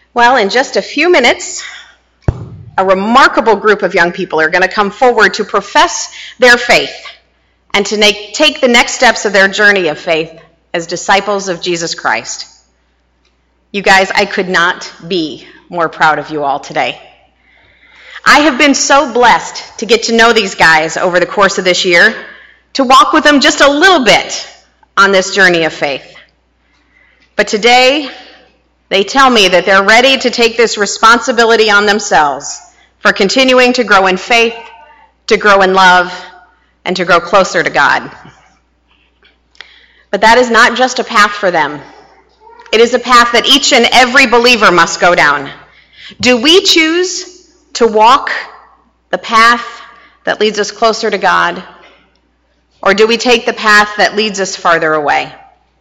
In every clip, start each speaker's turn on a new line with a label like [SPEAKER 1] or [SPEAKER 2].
[SPEAKER 1] Well, in just a few minutes, a remarkable group of young people are going to come forward to profess their faith and to take the next steps of their journey of faith as disciples of Jesus Christ. You guys, I could not be more proud of you all today. I have been so blessed to get to know these guys over the course of this year, to walk with them just a little bit on this journey of faith. But today, they tell me that they're ready to take this responsibility on themselves for continuing to grow in faith, to grow in love, and to grow closer to God. But that is not just a path for them. It is a path that each and every believer must go down. Do we choose to walk the path that leads us closer to God, or do we take the path that leads us farther away?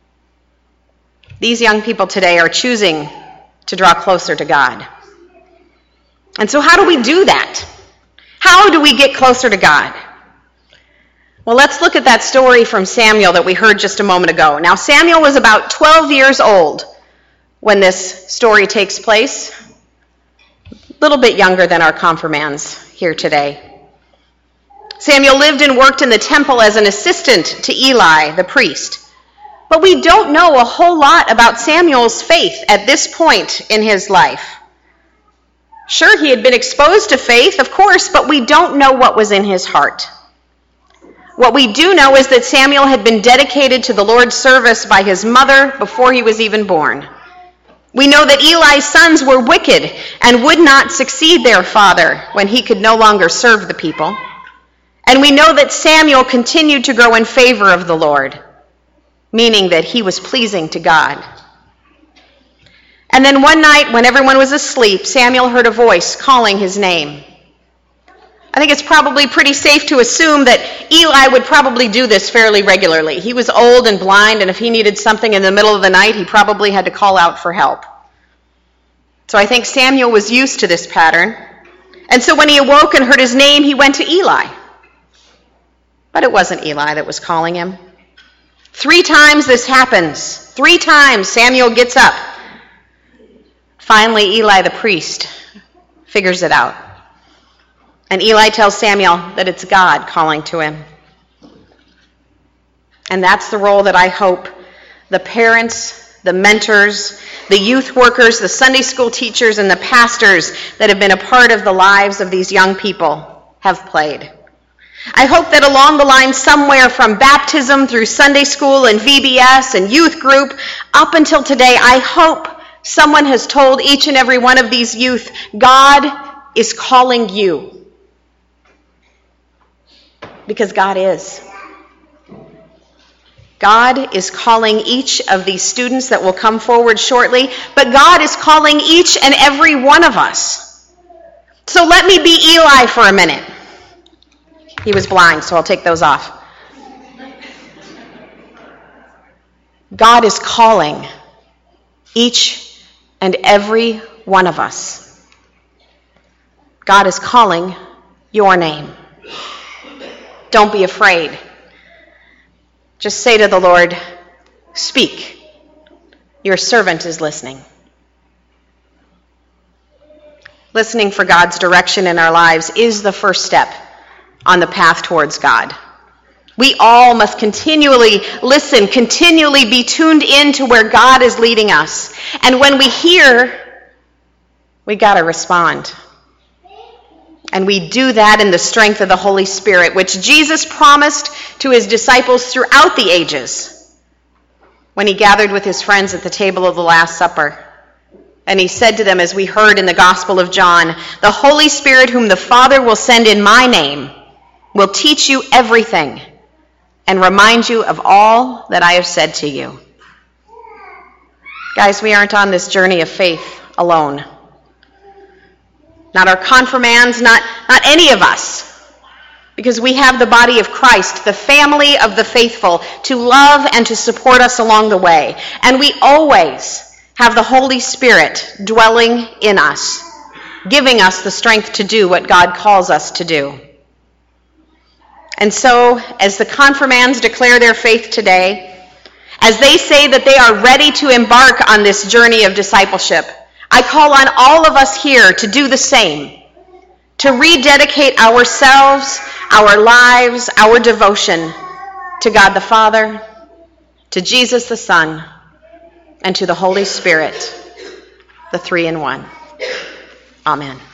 [SPEAKER 1] These young people today are choosing to draw closer to God. And so how do we do that? How do we get closer to God? Well, let's look at that story from Samuel that we heard just a moment ago. Now, Samuel was about 12 years old when this story takes place. A little bit younger than our confirmands here today. Samuel lived and worked in the temple as an assistant to Eli, the priest. But we don't know a whole lot about Samuel's faith at this point in his life. Sure, he had been exposed to faith, of course, but we don't know what was in his heart. What we do know is that Samuel had been dedicated to the Lord's service by his mother before he was even born. We know that Eli's sons were wicked and would not succeed their father when he could no longer serve the people. And we know that Samuel continued to grow in favor of the Lord, meaning that he was pleasing to God. And then one night, when everyone was asleep, Samuel heard a voice calling his name. I think it's probably pretty safe to assume that Eli would probably do this fairly regularly. He was old and blind, and if he needed something in the middle of the night, he probably had to call out for help. So I think Samuel was used to this pattern. And so when he awoke and heard his name, he went to Eli. But it wasn't Eli that was calling him. 3 times this happens. 3 times Samuel gets up. Finally, Eli the priest figures it out. And Eli tells Samuel that it's God calling to him. And that's the role that I hope the parents, the mentors, the youth workers, the Sunday school teachers, and the pastors that have been a part of the lives of these young people have played. I hope that along the line somewhere from baptism through Sunday school and VBS and youth group up until today, I hope someone has told each and every one of these youth, God is calling you. Because God is. God is calling each of these students that will come forward shortly, but God is calling each and every one of us. So let me be Eli for a minute. He was blind, so I'll take those off. God is calling each and every one of us. God is calling your name. Don't be afraid. Just say to the Lord, speak. Your servant is listening. Listening for God's direction in our lives is the first step on the path towards God. We all must continually listen, continually be tuned in to where God is leading us. And when we hear, we got to respond. And we do that in the strength of the Holy Spirit, which Jesus promised to his disciples throughout the ages when he gathered with his friends at the table of the Last Supper. And he said to them, as we heard in the Gospel of John, the Holy Spirit whom the Father will send in my name will teach you everything and remind you of all that I have said to you. Guys, we aren't on this journey of faith alone. Not our confirmands, not any of us. Because we have the body of Christ, the family of the faithful, to love and to support us along the way. And we always have the Holy Spirit dwelling in us, giving us the strength to do what God calls us to do. And so, as the confirmands declare their faith today, as they say that they are ready to embark on this journey of discipleship, I call on all of us here to do the same, to rededicate ourselves, our lives, our devotion to God the Father, to Jesus the Son, and to the Holy Spirit, the three in one. Amen.